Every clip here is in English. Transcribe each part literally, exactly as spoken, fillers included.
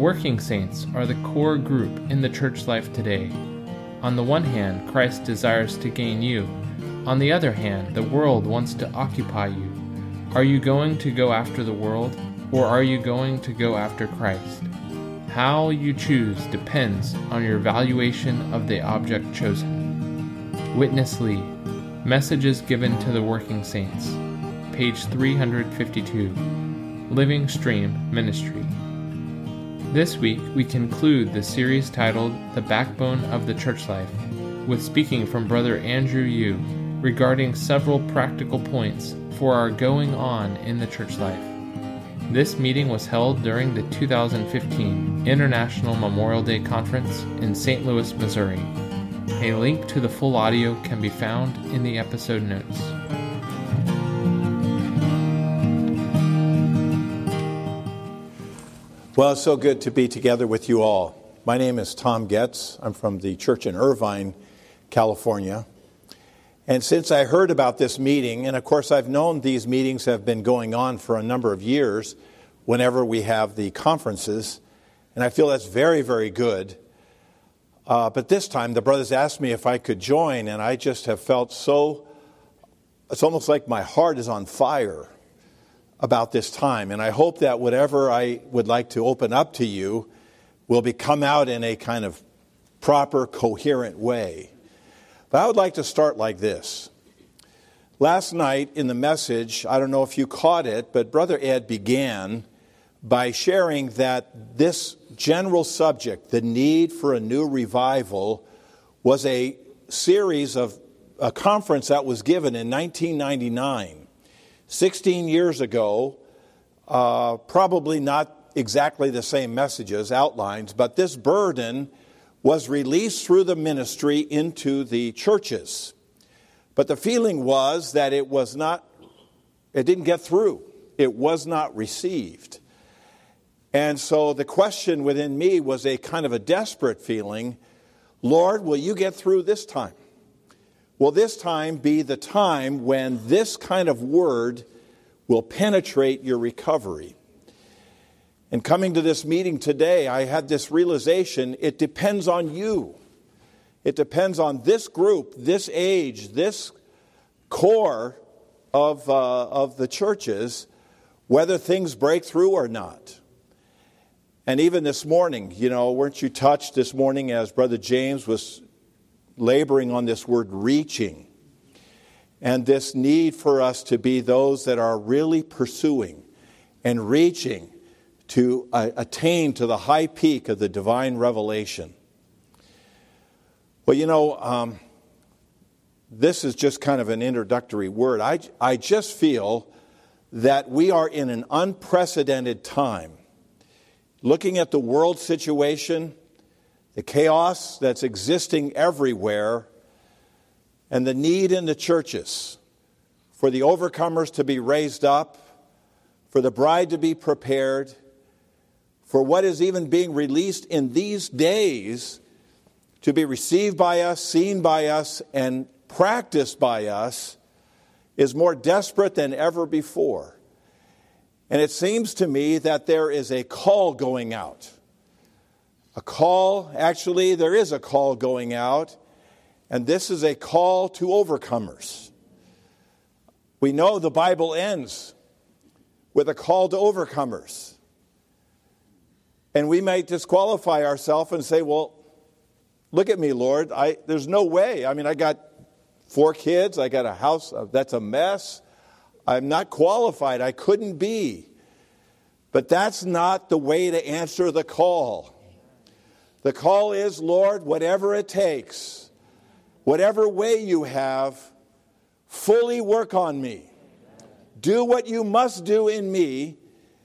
working saints are the core group in the church life today. On the one hand, Christ desires to gain you. On the other hand, the world wants to occupy you. Are you going to go after the world, or are you going to go after Christ? How you choose depends on your valuation of the object chosen. Witness Lee, Messages Given to the Working Saints, page three hundred fifty-two, Living Stream Ministry. This week, we conclude the series titled The Backbone of the Church Life with speaking from Brother Andrew Yu regarding several practical points for our going on in the church life. This meeting was held during the two thousand fifteen International Memorial Day Conference in Saint Louis, Missouri. A link to the full audio can be found in the episode notes. Well, it's so good to be together with you all. My name is Tom Getz. I'm from the church in Irvine, California. And since I heard about this meeting, and of course I've known these meetings have been going on for a number of years whenever we have the conferences, and I feel that's very, very good. Uh, but this time the brothers asked me if I could join, and I just have felt so, it's almost like my heart is on fire about this time. And I hope that whatever I would like to open up to you will be come out in a kind of proper, coherent way. But I would like to start like this. Last night in the message, I don't know if you caught it, but Brother Ed began by sharing that this general subject, the need for a new revival, was a series of a conference that was given in nineteen ninety-nine. sixteen years ago, uh, probably not exactly the same messages, outlines, but this burden was released through the ministry into the churches. But the feeling was that it was not, it didn't get through. It was not received. And so the question within me was a kind of a desperate feeling, Lord, will you get through this time? Will this time be the time when this kind of word will penetrate your recovery? And coming to this meeting today, I had this realization, it depends on you. It depends on this group, this age, this core of, uh, of the churches, whether things break through or not. And even this morning, you know, weren't you touched this morning as Brother James was laboring on this word reaching, and this need for us to be those that are really pursuing and reaching to uh, attain to the high peak of the divine revelation. Well, you know, um, this is just kind of an introductory word. I, I just feel that we are in an unprecedented time. Looking at the world situation, the chaos that's existing everywhere, and the need in the churches for the overcomers to be raised up, for the bride to be prepared, for what is even being released in these days to be received by us, seen by us, and practiced by us, is more desperate than ever before. And it seems to me that there is a call going out. A call, actually, there is a call going out, and this is a call to overcomers. We know the Bible ends with a call to overcomers. And we might disqualify ourselves and say, well, look at me, Lord. I, there's no way. I mean, I got four kids. I got a house that's a mess. I'm not qualified. I couldn't be. But that's not the way to answer the call. The call is, Lord, whatever it takes, whatever way you have, fully work on me. Do what you must do in me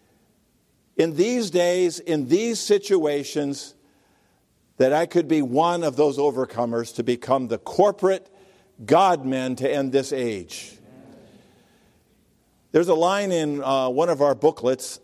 in these days, in these situations, that I could be one of those overcomers to become the corporate God-men to end this age. There's a line in uh, one of our booklets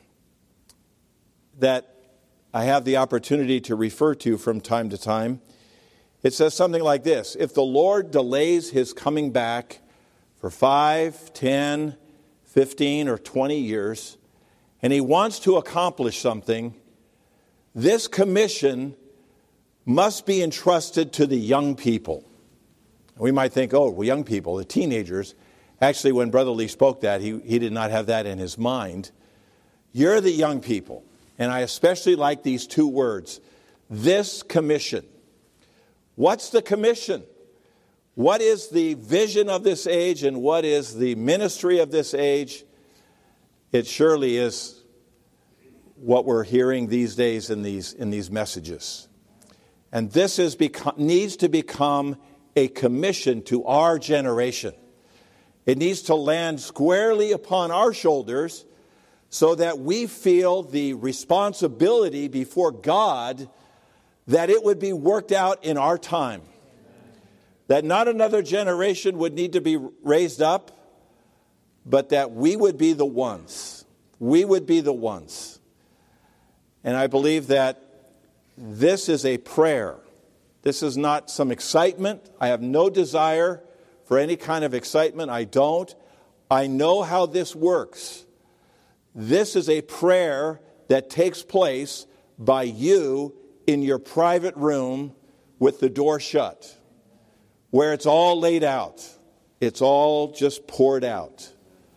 that I have the opportunity to refer to from time to time. It says something like this: if the Lord delays his coming back for five, ten, fifteen, or twenty years, and he wants to accomplish something, this commission must be entrusted to the young people. We might think, oh, well, young people, the teenagers. Actually, when Brother Lee spoke that, he, he did not have that in his mind. You're the young people. And I especially like these two words, this commission. What's the commission? What is the vision of this age and what is the ministry of this age? It surely is what we're hearing these days in these, in these messages. And this is become, needs to become a commission to our generation. It needs to land squarely upon our shoulders so that we feel the responsibility before God that it would be worked out in our time. That not another generation would need to be raised up, but that we would be the ones. We would be the ones. And I believe that this is a prayer. This is not some excitement. I have no desire for any kind of excitement. I don't. I know how this works. This is a prayer that takes place by you in your private room with the door shut, where it's all laid out. It's all just poured out.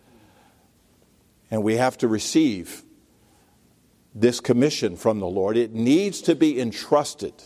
And we have to receive this commission from the Lord. It needs to be entrusted.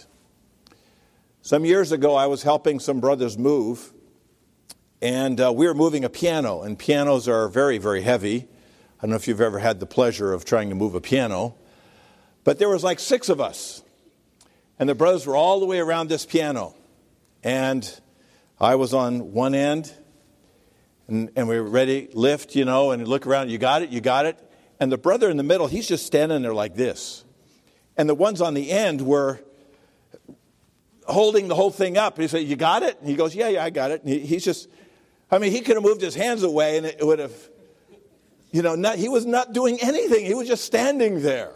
Some years ago, I was helping some brothers move, and uh, we were moving a piano, and pianos are very, very heavy. I don't know if you've ever had the pleasure of trying to move a piano, but there was like six of us, and the brothers were all the way around this piano, and I was on one end, and, and we were ready, lift, you know, and look around, you got it, you got it, and the brother in the middle, he's just standing there like this, and the ones on the end were holding the whole thing up. And he said, you got it? And he goes, yeah, yeah, I got it. And he, he's just, I mean, he could have moved his hands away and it would have, you know, not, he was not doing anything. He was just standing there.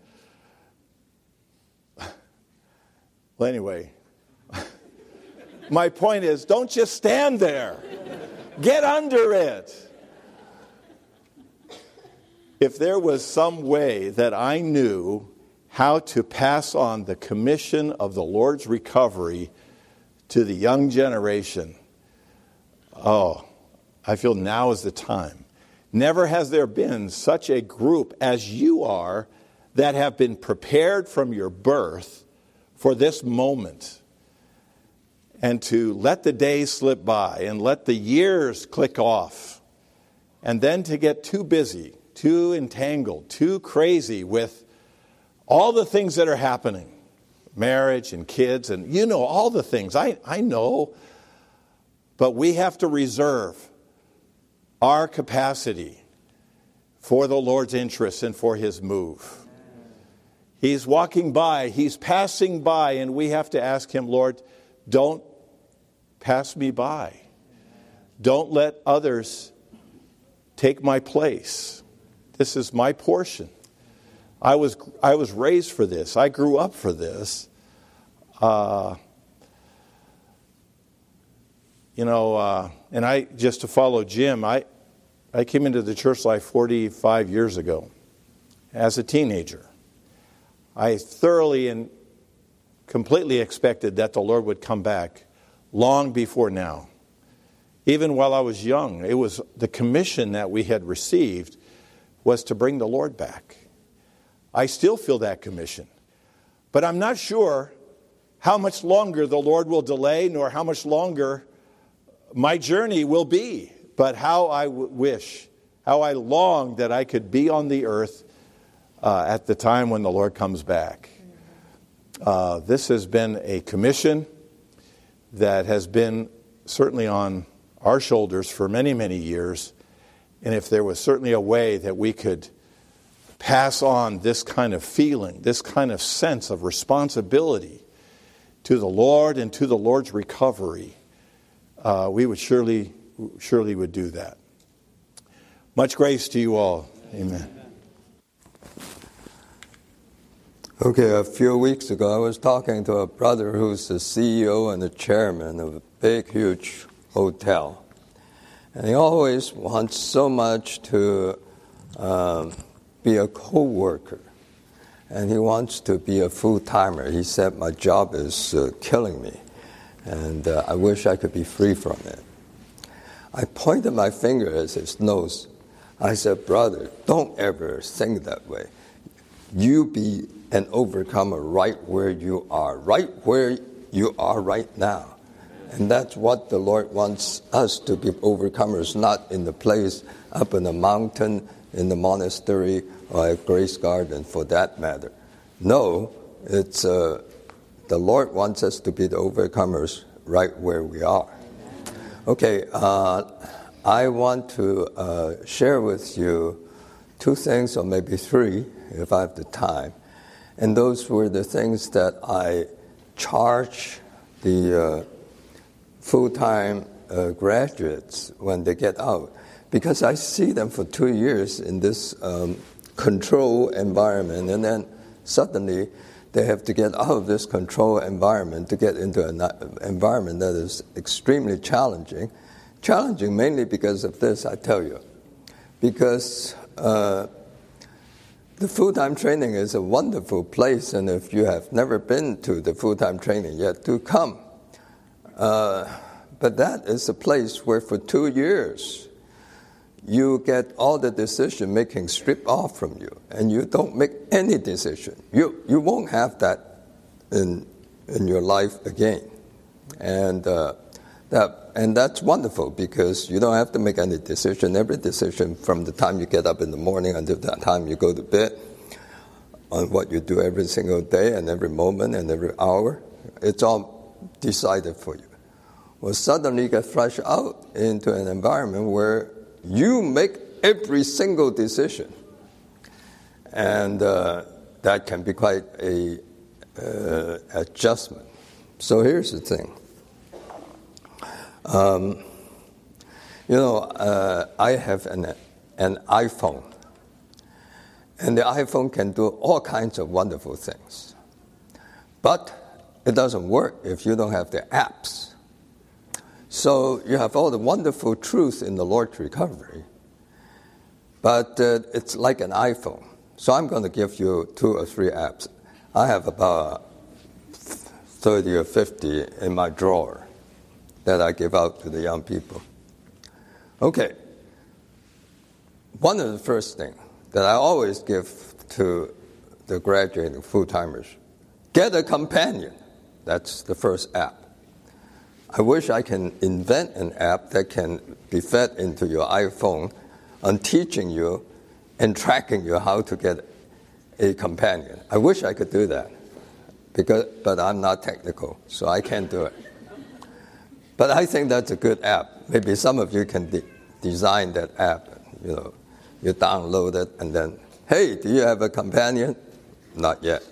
Well, anyway, my point is, don't just stand there. Get under it. If there was some way that I knew how to pass on the commission of the Lord's recovery to the young generation, oh, I feel now is the time. Never has there been such a group as you are that have been prepared from your birth for this moment. And to let the days slip by and let the years click off, and then to get too busy, too entangled, too crazy with all the things that are happening, marriage and kids, and you know all the things. I, I know. But we have to reserve our capacity for the Lord's interest and for His move. He's walking by, He's passing by, and we have to ask Him, Lord, don't pass me by. Don't let others take my place. This is my portion. I was I was raised for this. I grew up for this. Uh, you know, uh, and I just to follow Jim, I I came into the church life forty-five years ago as a teenager. I thoroughly and completely expected that the Lord would come back long before now. Even while I was young, it was the commission that we had received was to bring the Lord back. I still feel that commission. But I'm not sure how much longer the Lord will delay, nor how much longer my journey will be. But how I w- wish, how I long that I could be on the earth uh, at the time when the Lord comes back. Uh, this has been a commission that has been certainly on our shoulders for many, many years. And if there was certainly a way that we could pass on this kind of feeling, this kind of sense of responsibility to the Lord and to the Lord's recovery, uh, we would surely, surely would do that. Much grace to you all. Amen. Okay, a few weeks ago, I was talking to a brother who's the C E O and the chairman of a big, huge hotel. And he always wants so much to um, be a co-worker. and he wants to be a full-timer. He said, my job is uh, killing me, and uh, I wish I could be free from it. I pointed my finger at his nose. I said, brother, don't ever think that way. You be an overcomer right where you are, right where you are right now. And that's what the Lord wants us to be overcomers, not in the place up in the mountain, in the monastery, or at Grace Garden, for that matter. No, it's uh, the Lord wants us to be the overcomers right where we are. Okay, uh, I want to uh, share with you two things, or maybe three, if I have the time. And those were the things that I charge the uh, full-time uh, graduates when they get out. Because I see them for two years in this um, control environment, and then suddenly they have to get out of this control environment to get into an environment that is extremely challenging. Challenging mainly because of this, I tell you. Because uh, the full-time training is a wonderful place, and if you have never been to the full-time training yet, do come. Uh, but that is a place where for two years you get all the decision-making stripped off from you, and you don't make any decision. You you won't have that in in your life again, and uh, that and that's wonderful because you don't have to make any decision. Every decision from the time you get up in the morning until the time you go to bed, on what you do every single day and every moment and every hour, it's all decided for you. Well, suddenly you get flushed out into an environment where you make every single decision. And uh, that can be quite a uh, adjustment. So here's the thing. Um, you know, uh, I have an, an iPhone. And the iPhone can do all kinds of wonderful things. But it doesn't work if you don't have the apps. So you have all the wonderful truth in the Lord's recovery, but uh, it's like an iPhone. So I'm going to give you two or three apps. I have about thirty or fifty in my drawer that I give out to the young people. Okay. One of the first things that I always give to the graduating full-timers, get a companion. That's the first app. I wish I can invent an app that can be fed into your iPhone on teaching you and tracking you how to get a companion. I wish I could do that, because, but I'm not technical, so I can't do it. But I think that's a good app. Maybe some of you can de- design that app. You know, you download it and then, hey, do you have a companion? Not yet.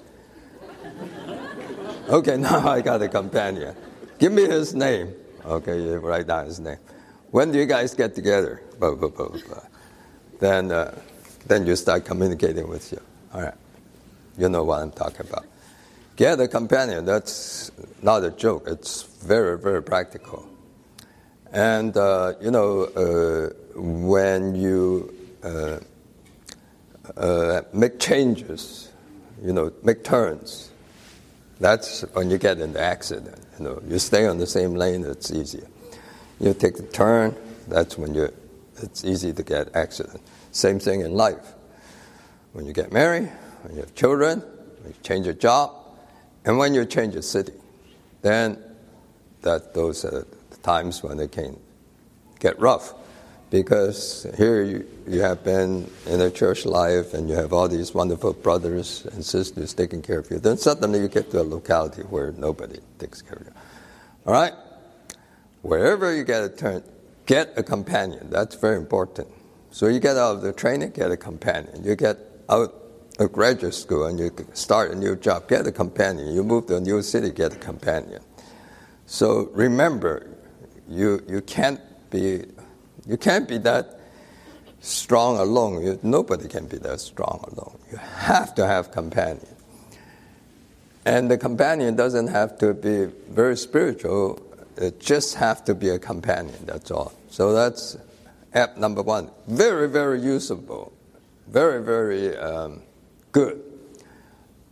Okay, now I got a companion. Give me his name. Okay, you write down his name. When do you guys get together? Blah, blah, blah, blah. Then, uh, then you start communicating with you. All right. You know what I'm talking about. Get a companion. That's not a joke. It's very, very practical. And, uh, you know, uh, when you uh, uh, make changes, you know, make turns, that's when you get in the accident. You know, you stay on the same lane, it's easier. You take the turn, that's when you it's easy to get accident. Same thing in life. When you get married, when you have children, when you change your job, and when you change your city, then that those are the times when it can get rough. Because here you, you have been in a church life and you have all these wonderful brothers and sisters taking care of you. Then suddenly you get to a locality where nobody takes care of you. All right? Wherever you get a turn, get a companion. That's very important. So you get out of the training, get a companion. You get out of graduate school and you start a new job, get a companion. You move to a new city, get a companion. So remember, you you can't be... You can't be that strong alone. You, nobody can be that strong alone. You have to have companion. And the companion doesn't have to be very spiritual. It just have to be a companion, that's all. So that's app number one. Very, very usable. Very, very um, good.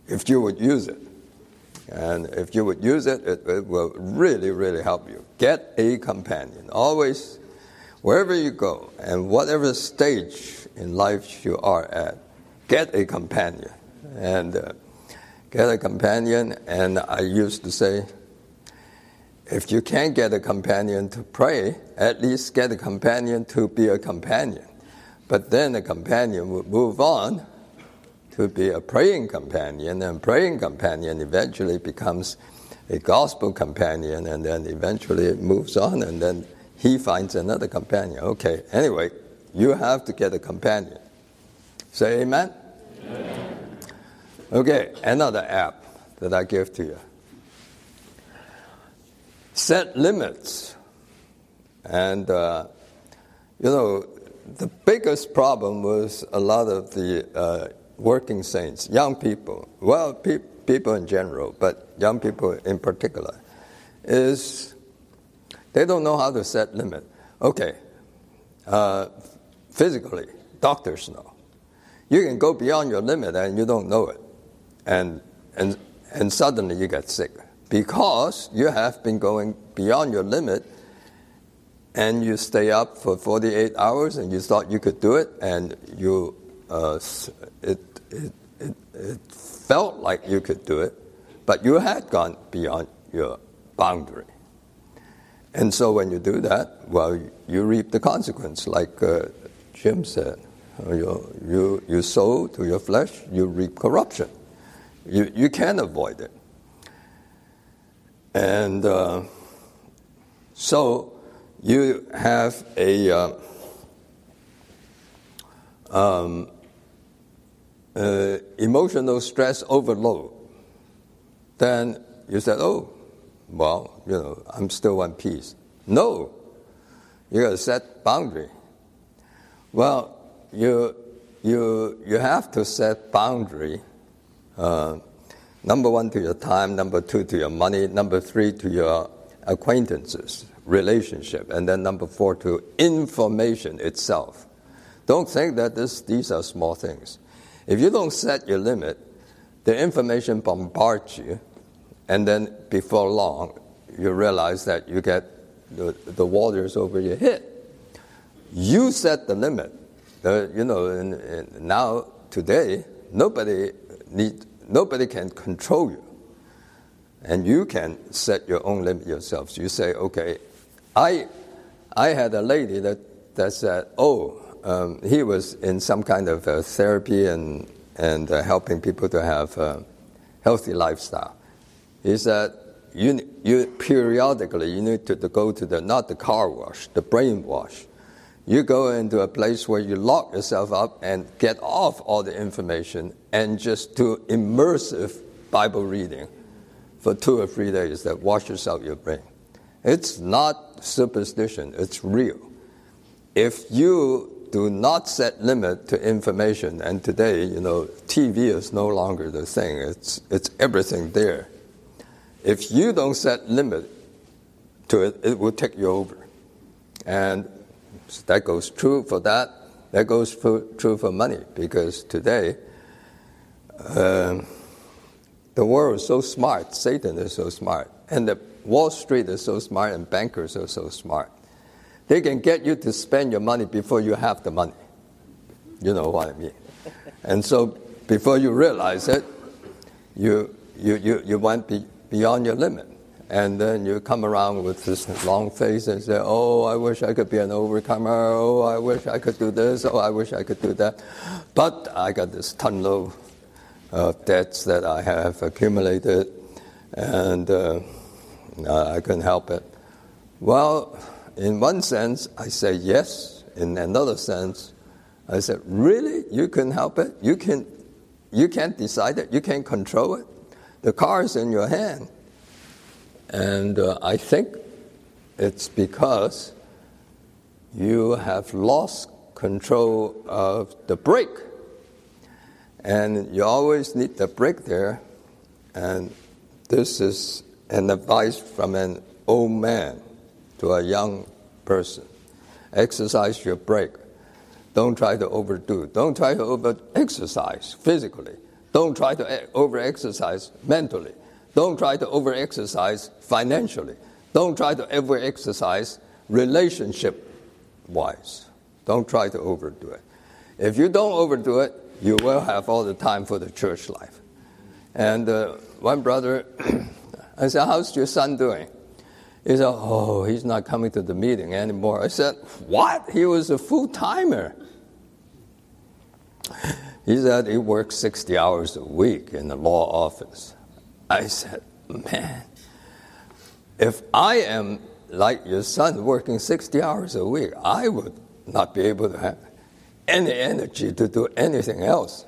if you would use it. And if you would use it, it, it will really, really help you. Get a companion. Always, wherever you go, and whatever stage in life you are at, get a companion. And uh, get a companion, and I used to say, if you can't get a companion to pray, at least get a companion to be a companion. But then the companion would move on to be a praying companion, and praying companion eventually becomes a gospel companion, and then eventually it moves on, and then he finds another companion. Okay, anyway, you have to get a companion. Say amen? Amen. Okay, another app that I give to you. Set limits. And, uh, you know, the biggest problem was a lot of the uh, working saints, young people, well, pe- people in general, but young people in particular, is they don't know how to set limit. Okay, uh, physically, doctors know. You can go beyond your limit and you don't know it. And, and, and suddenly you get sick. Because you have been going beyond your limit, and you stay up for forty-eight hours, and you thought you could do it, and you uh, it, it it it felt like you could do it, but you had gone beyond your boundary. And so when you do that, well, you reap the consequence, like uh, Jim said. You you you sow to your flesh, you reap corruption. You you can't avoid it. And uh, so you have a uh, um, uh, emotional stress overload. Then you said, oh, well, you know, I'm still one piece. No, you got to set boundary. Well, you you you have to set boundary. Uh, Number one, to your time. Number two, to your money. Number three, to your acquaintances, relationship. And then number four, to information itself. Don't think that this, these are small things. If you don't set your limit, the information bombards you, and then before long, you realize that you get the, the waters over your head. You set the limit. Uh, you know, in, in now, today, nobody needs... Nobody can control you. And you can set your own limit yourself. So you say, okay, I I had a lady that, that said, oh, um, he was in some kind of uh, therapy and, and uh, helping people to have a healthy lifestyle. He said, you, you periodically, you need to, to go to the, not the car wash, the brain wash. You go into a place where you lock yourself up and get off all the information and just do immersive Bible reading for two or three days that washes out your brain. It's not superstition, it's real. If you do not set limit to information, and today, you know, T V is no longer the thing, it's, it's everything there. If you don't set limit to it, it will take you over. And so that goes true for that. That goes for, true for money, because today uh, the world is so smart. Satan is so smart, and the Wall Street is so smart, and bankers are so smart. They can get you to spend your money before you have the money. You know what I mean? And so before you realize it, you you you, you went be, beyond your limit. And then you come around with this long face and say, oh, I wish I could be an overcomer. Oh, I wish I could do this. Oh, I wish I could do that. But I got this ton of uh, debts that I have accumulated, and uh, I couldn't help it. Well, in one sense, I say yes. In another sense, I said, really? You couldn't help it? You, can, you can't decide it? You can't control it? The car is in your hand. And uh, I think it's because you have lost control of the brake. And you always need the brake there. And this is an advice from an old man to a young person. Exercise your brake. Don't try to overdo it. Don't try to over-exercise physically. Don't try to over-exercise mentally. Don't try to over-exercise financially. Don't try to over-exercise relationship-wise. Don't try to overdo it. If you don't overdo it, you will have all the time for the church life. And uh, one brother, I said, how's your son doing? He said, oh, he's not coming to the meeting anymore. I said, what? He was a full-timer. He said he works sixty hours a week in the law office. I said, man, if I am like your son working sixty hours a week, I would not be able to have any energy to do anything else.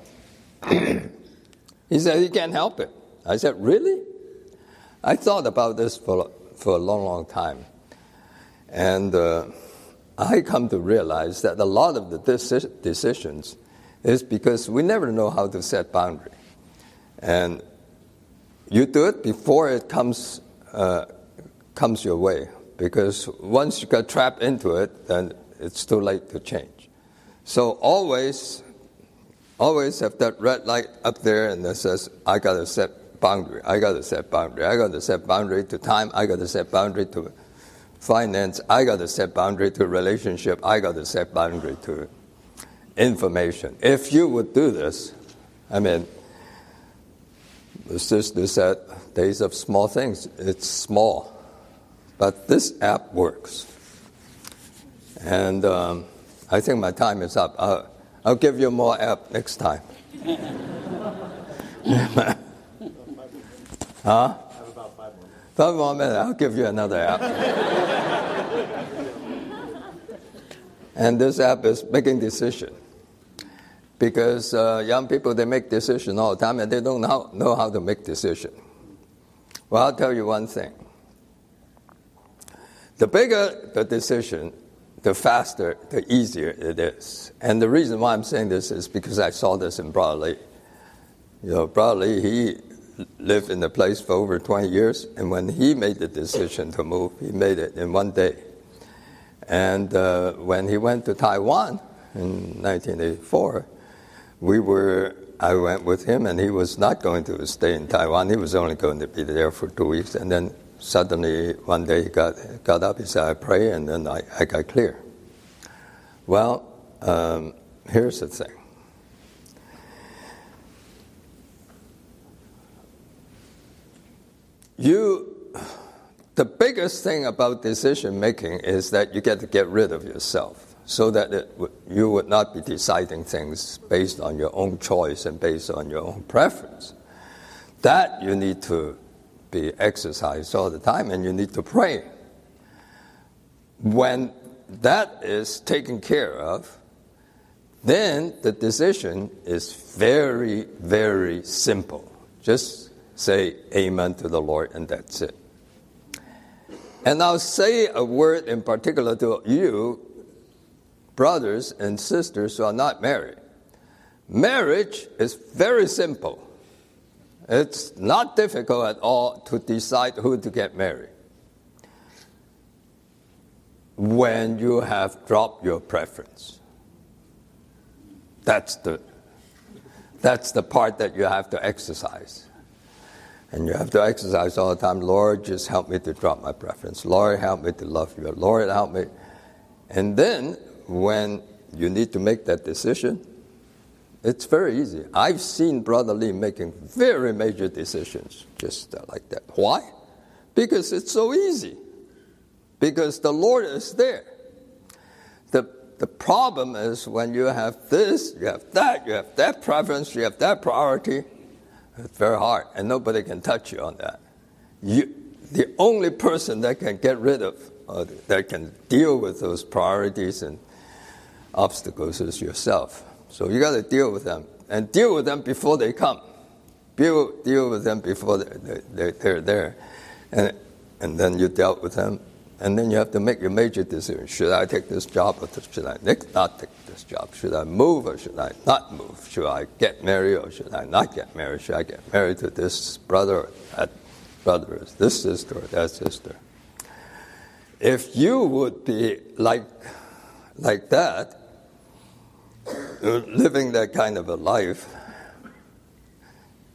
He said he can't help it. I said, really? I thought about this for, for a long, long time. And uh, I come to realize that a lot of the deci- decisions is because we never know how to set boundary. And you do it before it comes uh, comes your way. Because once you get trapped into it, then it's too late to change. So always, always have that red light up there and that says, I got to set boundary, I got to set boundary, I got to set boundary to time, I got to set boundary to finance, I got to set boundary to relationship, I got to set boundary to information. If you would do this, I mean, the sister said, days of small things, it's small. But this app works. And um, I think my time is up. I'll, I'll give you more app next time. Huh? I have about five more minutes. Five more minutes. I'll give you another app. And this app is making decisions. Because uh, young people, they make decisions all the time, and they don't know, know how to make decisions. Well, I'll tell you one thing. The bigger the decision, the faster, the easier it is. And the reason why I'm saying this is because I saw this in Brother Lee. You know, Brother Lee, he lived in the place for over twenty years, and when he made the decision to move, he made it in one day. And uh, when he went to Taiwan in nineteen eighty-four, we were, I went with him, and he was not going to stay in Taiwan. He was only going to be there for two weeks. And then suddenly, one day, he got, got up, he said, I pray, and then I, I got clear. Well, um, here's the thing. You, the biggest thing about decision making is that you get to get rid of yourself, so that it w- you would not be deciding things based on your own choice and based on your own preference. That you need to be exercised all the time, and you need to pray. When that is taken care of, then the decision is very, very simple. Just say amen to the Lord, and that's it. And I'll say a word in particular to you, brothers and sisters who are not married. Marriage is very simple. It's not difficult at all to decide who to get married when you have dropped your preference. That's the, that's the part that you have to exercise. And you have to exercise all the time. Lord, just help me to drop my preference. Lord, help me to love you. Lord, help me. And then when you need to make that decision, it's very easy. I've seen Brother Lee making very major decisions just like that. Why? Because it's so easy. Because the Lord is there. The, the problem is when you have this, you have that, you have that preference, you have that priority, it's very hard, and nobody can touch you on that. You, the only person that can get rid of, uh, that can deal with those priorities and obstacles is yourself. So you got to deal with them, and deal with them before they come. Deal, deal with them before they're, they're, they're there, and and then you dealt with them, and then you have to make your major decision. Should I take this job, or should I not take this job? Should I move, or should I not move? Should I get married, or should I not get married? Should I get married to this brother, or that brother, or this sister, or that sister? If you would be like like that, living that kind of a life,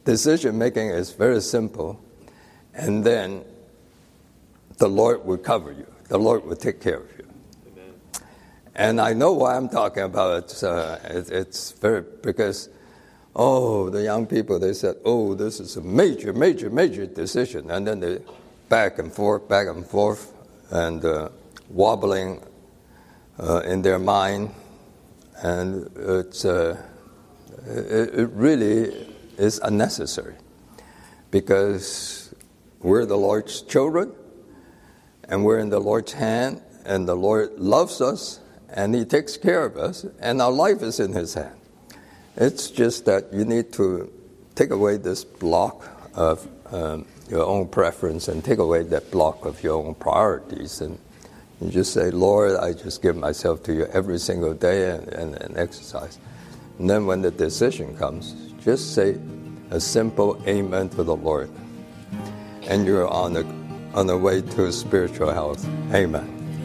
decision making is very simple, and then the Lord will cover you. The Lord will take care of you. Amen. And I know why I'm talking about it. Uh, it it's very, because, oh, the young people, they said, oh, this is a major, major, major decision. And then they back and forth, back and forth, and uh, wobbling uh, in their mind. And it's uh, it, it really is unnecessary, because we're the Lord's children, and we're in the Lord's hand, and the Lord loves us, and He takes care of us, and our life is in His hand. It's just that you need to take away this block of um, your own preference, and take away that block of your own priorities, and you just say, Lord, I just give myself to you every single day, and, and, and exercise. And then when the decision comes, just say a simple amen to the Lord, and you're on the on the way to spiritual health. Amen.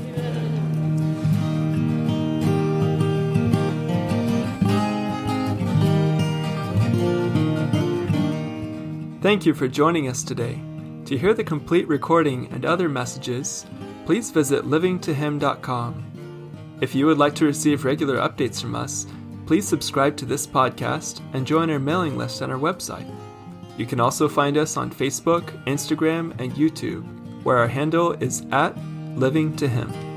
Thank you for joining us today. To hear the complete recording and other messages, please visit living to him dot com. If you would like to receive regular updates from us, please subscribe to this podcast and join our mailing list on our website. You can also find us on Facebook, Instagram, and YouTube, where our handle is at Living to Him.